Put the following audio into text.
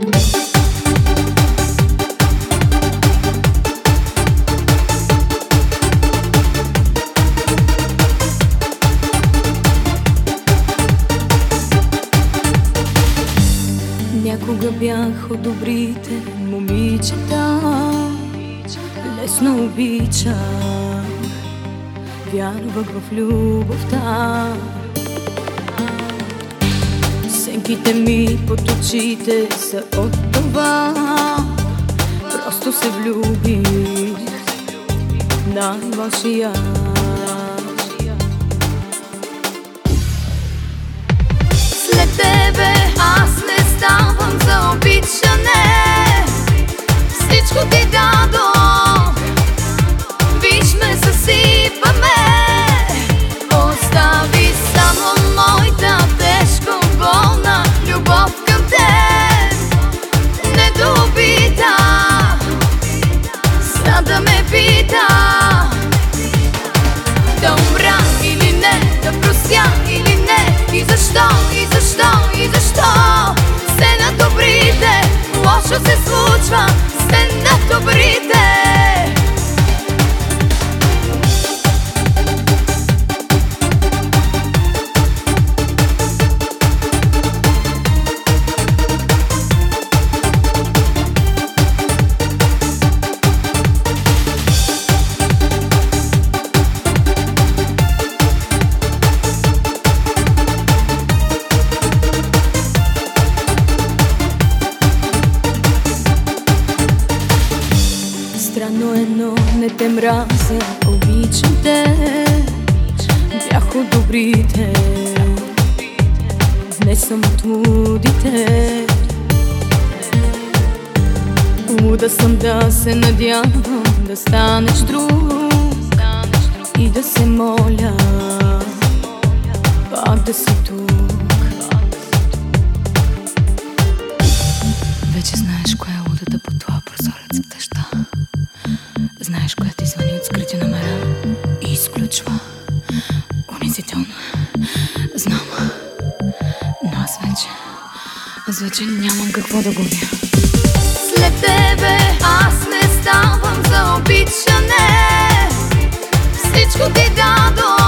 Някога бях от добрите момичета, лесно обичах, вярвах в любовта. Сенките ми под очите са от това, просто се влюбих най-лошия. След тебе аз не ставам за обичане, всичко ти дадох, виж ме съсипаме. Остави само моята тежко болна любов към теб, недобита, за да ме пита да умра или не, да простя или не, и защо, и защо, и защо сте на добрите, лошо се случва, сте на добрите. Странно е, но не те мразя, обичам те, бях от добрите, днес съм от лудите. Луда съм да се надявам да станеш друг и да се моля пак да си тук. Вече знаеш коя е лудата по това прозорец в дъжда. Знаеш коя ти звъни от скрити номера и изключва. Унизително. Знам. Но аз вече нямам какво да губя. След тебе аз не ставам за обичане, всичко ти дадох,